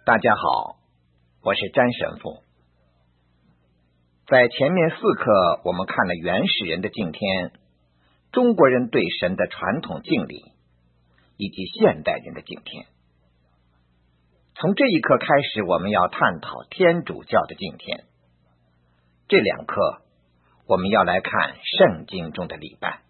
大家好，我是詹神父。在前面4课，我们看了原始人的敬天，中国人对神的传统敬礼，以及现代人的敬天。从这一课开始，我们要探讨天主教的敬天。这2课，我们要来看圣经中的礼拜。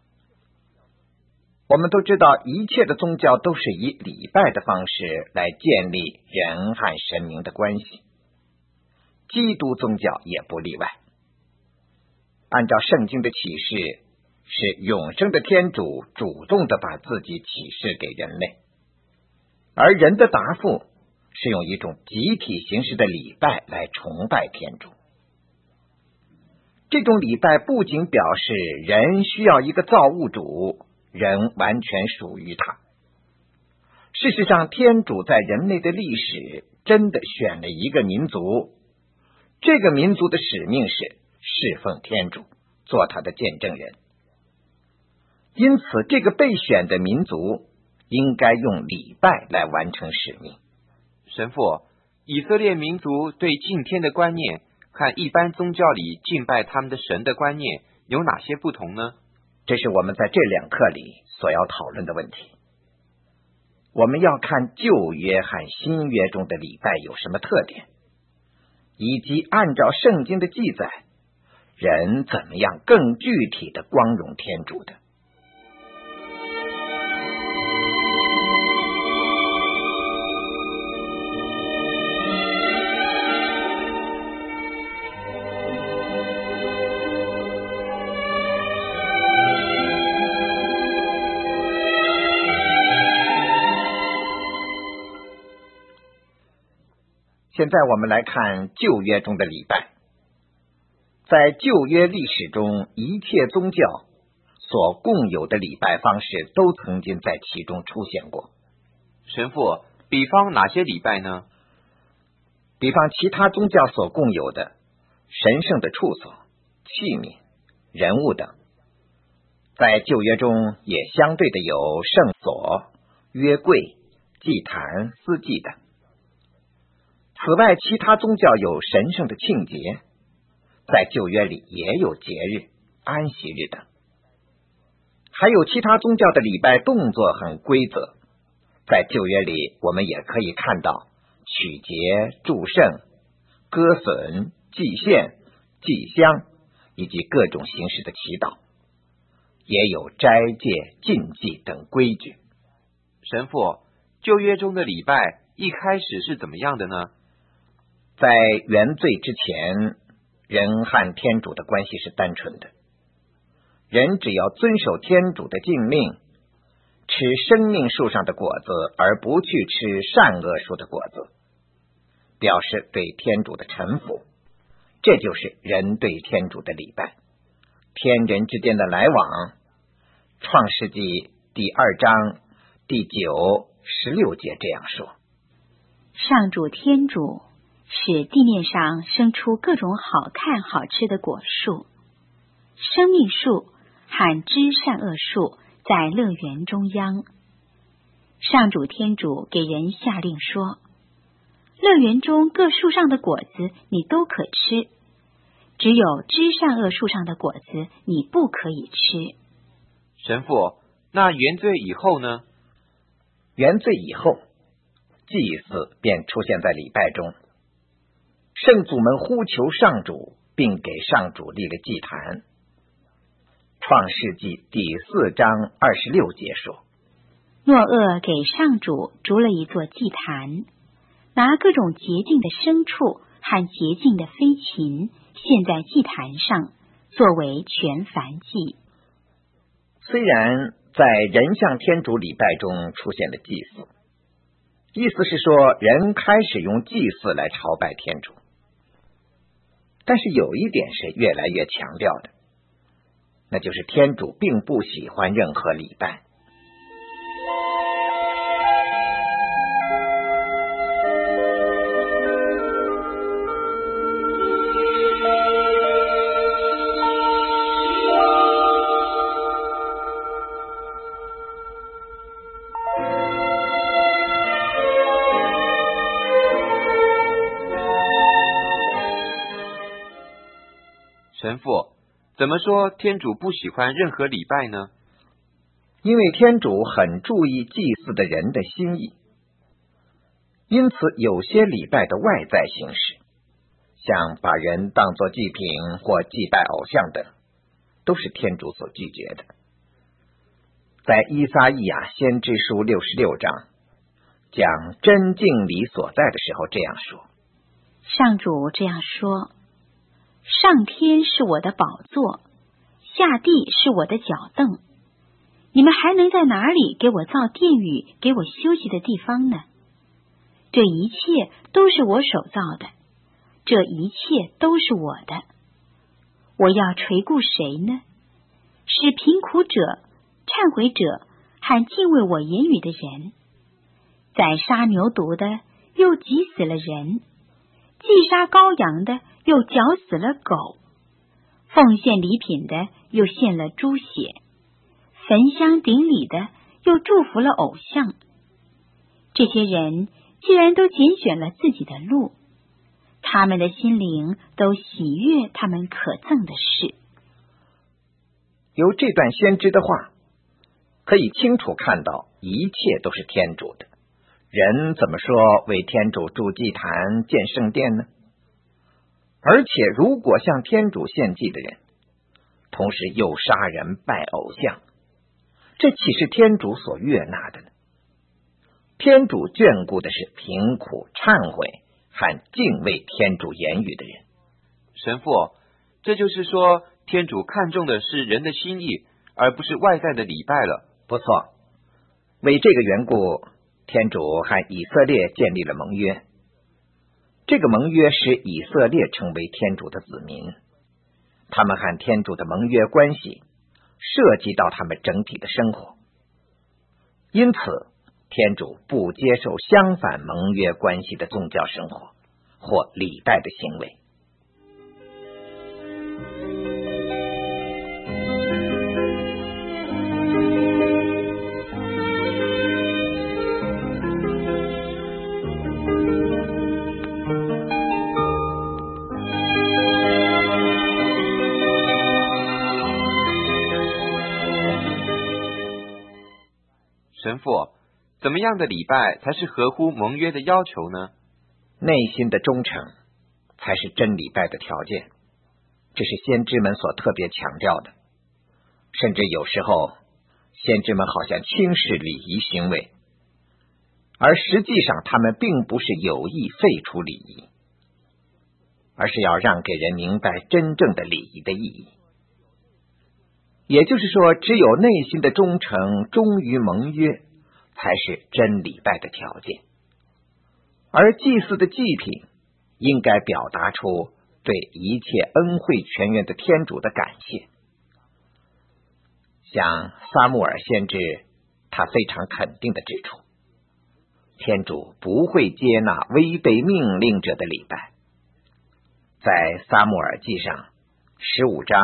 我们都知道，一切的宗教都是以礼拜的方式来建立人和神明的关系，基督宗教也不例外。按照圣经的启示，是永生的天主主动的把自己启示给人类，而人的答复是用一种集体形式的礼拜来崇拜天主。这种礼拜不仅表示人需要一个造物主，人完全属于他。事实上，天主在人类的历史真的选了一个民族，这个民族的使命是侍奉天主，做他的见证人。因此，这个被选的民族应该用礼拜来完成使命。 神父，以色列民族对敬天的观念和一般宗教里敬拜他们的神的观念有哪些不同呢？ 这是我们在这2课里所要讨论的问题。我们要看旧约和新约中的礼拜有什么特点，以及按照圣经的记载，人怎么样更具体的光荣天主的。现在我们来看旧约中的礼拜。在旧约历史中，一切宗教所共有的礼拜方式都曾经在其中出现过。 神父，比方哪些礼拜呢？ 比方其他宗教所共有的神圣的处所、器皿、人物等。在旧约中也相对的有圣所、约柜、祭坛、司祭等。此外，其他宗教有神圣的庆节，在旧约里也有节日、安息日等。还有其他宗教的礼拜动作很规则，在旧约里我们也可以看到取节、祝圣、歌损、祭献、祭香以及各种形式的祈祷，也有斋戒、禁忌等规矩。 神父，旧约中的礼拜一开始是怎么样的呢？ 在原罪之前，人和天主的关系是单纯的。人只要遵守天主的禁命，吃生命树上的果子，而不去吃善恶树的果子，表示对天主的臣服。这就是人对天主的礼拜，天人之间的来往。创世纪第2章第9、16节这样说： 上主天主使地面上生出各种好看好吃的果树，生命树和知善恶树在乐园中央。上主天主给人下令说，乐园中各树上的果子你都可吃，只有知善恶树上的果子你不可以吃。 神父，那原罪以后呢？ 原罪以后，祭祀便出现在礼拜中。圣祖们呼求上主，并给上主立了祭坛。创世纪第4章26节说， 诺厄给上主筑了一座祭坛，拿各种洁净的牲畜和洁净的飞禽献在祭坛上，作为全燔祭。 虽然在人向天主礼拜中出现了祭祀，意思是说人开始用祭祀来朝拜天主，但是有一点是越来越强调的，那就是天主并不喜欢任何礼拜。 神父，怎么说天主不喜欢任何礼拜呢？ 因为天主很注意祭祀的人的心意，因此有些礼拜的外在形式，像把人当作祭品或祭拜偶像等，都是天主所拒绝的。在依撒意亚先知书66章讲真敬礼所在的时候这样说： 上主这样说，上天是我的宝座，下地是我的脚凳，你们还能在哪里给我造殿宇，给我休息的地方呢？这一切都是我手造的，这一切都是我的，我要垂顾谁呢？使贫苦者、忏悔者和敬畏我言语的人，宰杀牛犊的又挤死了人，祭杀羔羊的又绞死了狗，奉献礼品的又献了猪血，焚香顶礼的又祝福了偶像。这些人既然都拣选了自己的路，他们的心灵都喜悦他们可憎的事。 由这段先知的话可以清楚看到，一切都是天主的。人怎么说为天主筑祭坛建圣殿呢？而且如果向天主献祭的人同时又杀人拜偶像，这岂是天主所悦纳的呢？天主眷顾的是贫苦、忏悔和敬畏天主言语的人。 神父，这就是说天主看重的是人的心意，而不是外在的礼拜了。 不错，为这个缘故，天主和以色列建立了盟约。这个盟约使以色列成为天主的子民，他们和天主的盟约关系涉及到他们整体的生活，因此天主不接受相反盟约关系的宗教生活或礼拜的行为。 神父，怎么样的礼拜才是合乎盟约的要求呢？ 内心的忠诚才是真礼拜的条件，这是先知们所特别强调的。甚至有时候先知们好像轻视礼仪行为，而实际上他们并不是有意废除礼仪，而是要让给人明白真正的礼仪的意义。也就是说，只有内心的忠诚忠于盟约才是真礼拜的条件，而祭祀的祭品应该表达出对一切恩惠全源的天主的感谢。像撒慕尔先知，他非常肯定地指出，天主不会接纳违背命令者的礼拜。在撒慕尔记上15章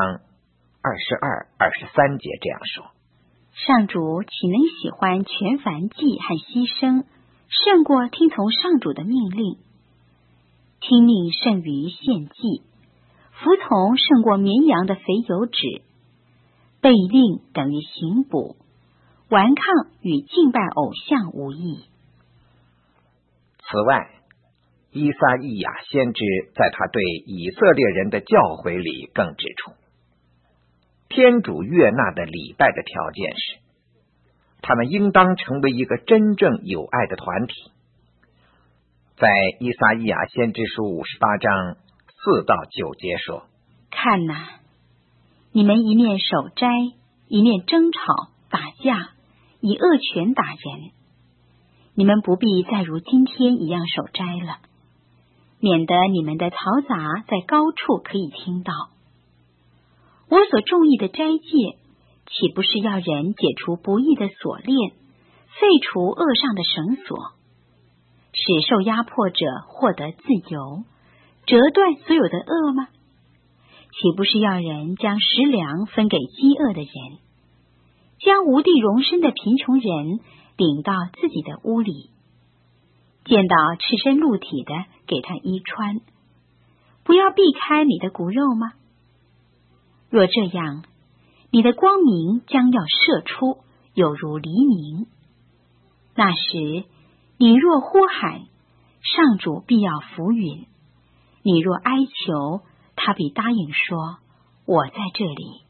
22、23节这样说： 上主岂能喜欢全燔祭和牺牲，胜过听从上主的命令？听命胜于献祭，服从胜过绵羊的肥油脂。背令等于行捕，顽抗与敬拜偶像无异。 此外，依撒意亚先知在他对以色列人的教诲里更指出，天主悦纳的礼拜的条件是，他们应当成为一个真正有爱的团体。在依撒意亚先知书58章4到9节说： 看哪，你们一面守斋，一面争吵打架，以恶拳打人。你们不必再如今天一样守斋了，免得你们的嘈杂在高处可以听到。我所中意的斋戒，岂不是要人解除不义的锁链，废除恶上的绳索，使受压迫者获得自由，折断所有的恶吗？岂不是要人将食粮分给饥饿的人，将无地容身的贫穷人领到自己的屋里，见到赤身露体的给他衣穿，不要避开你的骨肉吗？ 若这样，你的光明将要射出，有如黎明。那时，你若呼喊，上主必要俯允；你若哀求，他必答应说：我在这里。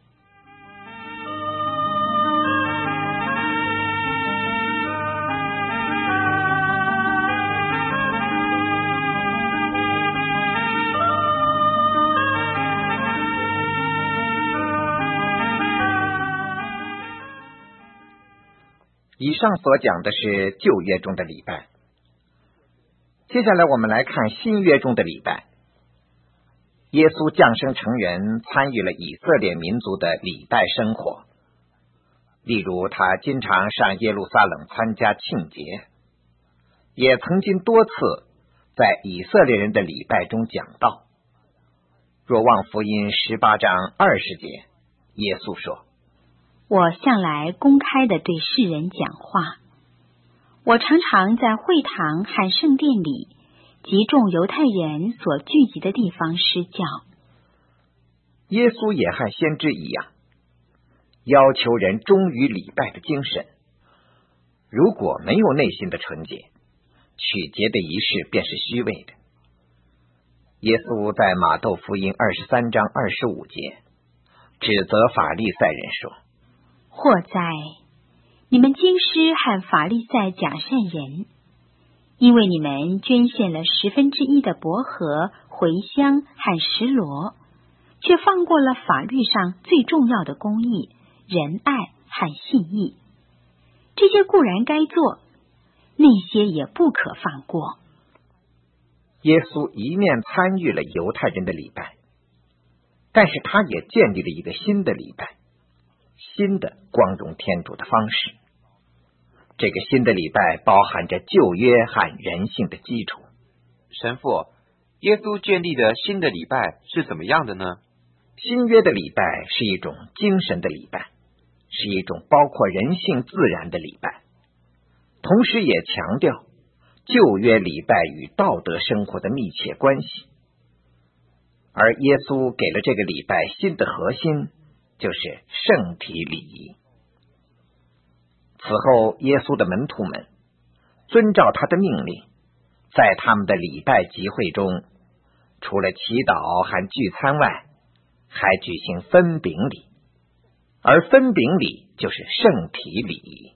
以上所讲的是旧约中的礼拜，接下来我们来看新约中的礼拜。耶稣降生成人，参与了以色列民族的礼拜生活，例如他经常上耶路撒冷参加庆节，也曾经多次在以色列人的礼拜中讲道。若望福音18章20节，耶稣说： 我向来公开地对世人讲话，我常常在会堂和圣殿里及众犹太人所聚集的地方施教。 耶稣也和先知一样，要求人忠于礼拜的精神。如果没有内心的纯洁，取节的仪式便是虚伪的。耶稣在马窦福音23章25节指责法利赛人说： 或哉，你们经师和法利赛假善人，因为你们捐献了1/10的薄荷、茴香和石螺，却放过了法律上最重要的公义、仁爱和信义。这些固然该做，那些也不可放过。 耶稣一面参与了犹太人的礼拜，但是他也建立了一个新的礼拜，新的光荣天主的方式。这个新的礼拜包含着旧约和人性的基础。 神父，耶稣建立的新的礼拜是怎么样的呢？ 新约的礼拜是一种精神的礼拜，是一种包括人性自然的礼拜，同时也强调旧约礼拜与道德生活的密切关系。而耶稣给了这个礼拜新的核心，就是圣体礼仪。此后，耶稣的门徒们遵照他的命令，在他们的礼拜集会中，除了祈祷和聚餐外，还举行分饼礼，而分饼礼就是圣体礼仪。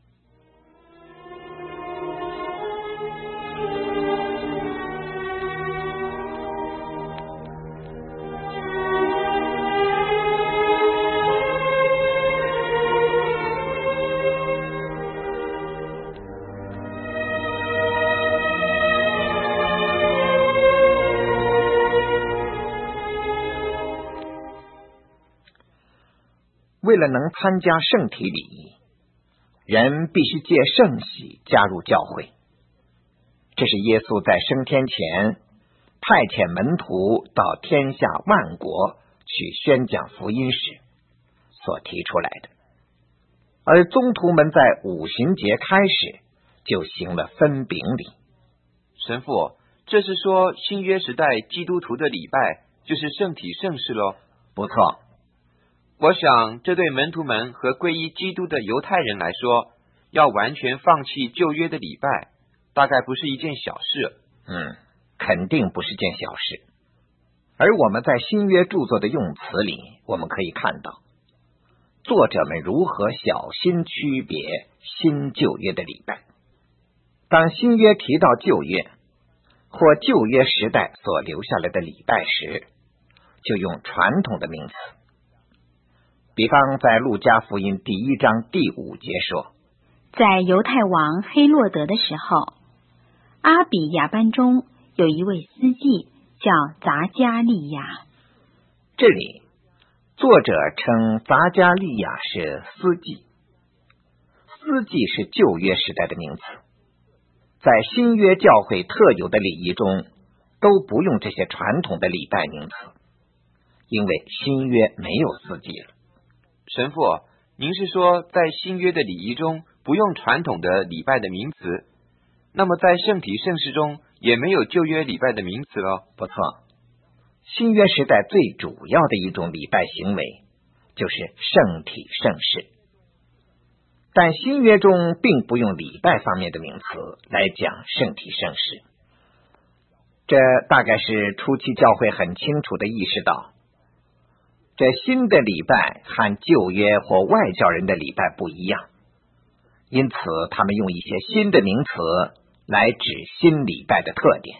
为了能参加圣体礼仪，人必须借圣洗加入教会。这是耶稣在升天前派遣门徒到天下万国去宣讲福音时所提出来的。而宗徒们在五旬节开始就行了分饼礼。 神父，这是说新约时代基督徒的礼拜就是圣体圣事咯？ 不错。 我想这对门徒们和皈依基督的犹太人来说，要完全放弃旧约的礼拜，大概不是一件小事。 肯定不是件小事。而我们在新约著作的用词里，我们可以看到作者们如何小心区别新旧约的礼拜。当新约提到旧约或旧约时代所留下来的礼拜时，就用传统的名词。比方在路加福音第1章第5节说， 在犹太王黑落德的时候，阿比亚班中有一位司祭叫匝加利亚。 这里作者称匝加利亚是司祭，司祭是旧约时代的名词，在新约教会特有的礼仪中都不用这些传统的礼拜名词，因为新约没有司祭了。 神父，您是说在新约的礼仪中不用传统的礼拜的名词，那么在圣体圣事中也没有旧约礼拜的名词了？ 不错，新约时代最主要的一种礼拜行为就是圣体圣事。但新约中并不用礼拜方面的名词来讲圣体圣事，这大概是初期教会很清楚地意识到，这新的礼拜和旧约或外教人的礼拜不一样，因此他们用一些新的名词来指新礼拜的特点。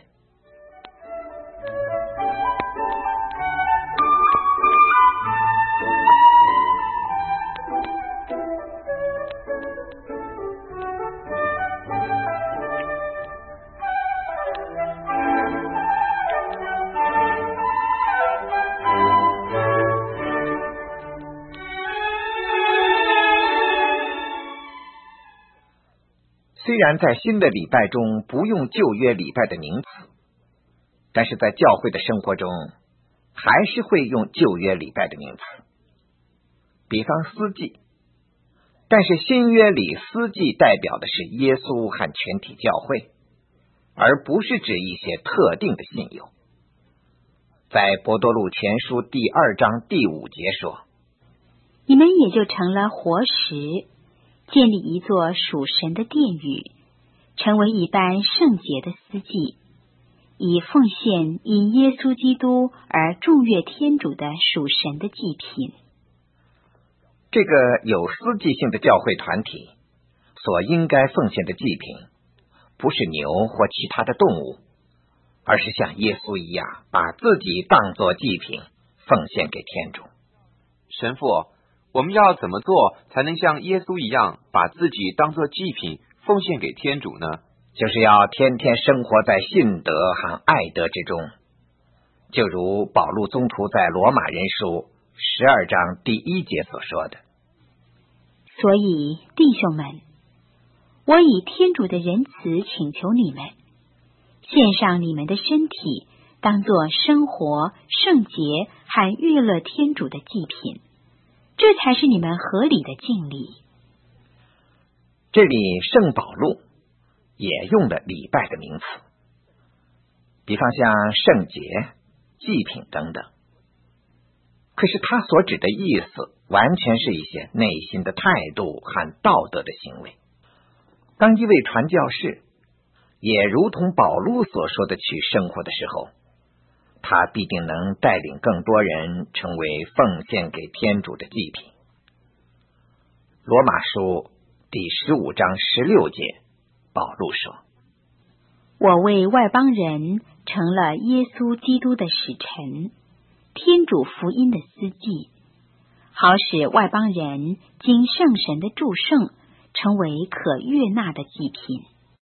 虽然在新的礼拜中不用旧约礼拜的名词，但是在教会的生活中还是会用旧约礼拜的名词，比方司祭。但是新约里司祭代表的是耶稣和全体教会，而不是指一些特定的信友。在伯多禄前书第2章第5节说， 你们也就成了活石，建立一座属神的殿宇，成为一般圣洁的司祭，以奉献因耶稣基督而众悦天主的属神的祭品。 这个有司祭性的教会团体所应该奉献的祭品，不是牛或其他的动物，而是像耶稣一样把自己当作祭品奉献给天主。 神父，我们要怎么做才能像耶稣一样把自己当作祭品奉献给天主呢？ 就是要天天生活在信德和爱德之中，就如保禄宗徒在罗马人书12章第1节所说的。 所以弟兄们，我以天主的仁慈请求你们，献上你们的身体当作生活、圣洁和悦乐天主的祭品，这才是你们合理的敬礼。 这里圣保禄也用了礼拜的名词，比方像圣洁、祭品等等。可是他所指的意思完全是一些内心的态度和道德的行为。当一位传教士也如同保禄所说的去生活的时候，他必定能带领更多人成为奉献给天主的祭品。罗马书第15章16节，保禄说， 我为外邦人成了耶稣基督的使臣，天主福音的司祭，好使外邦人经圣神的祝圣，成为可悦纳的祭品。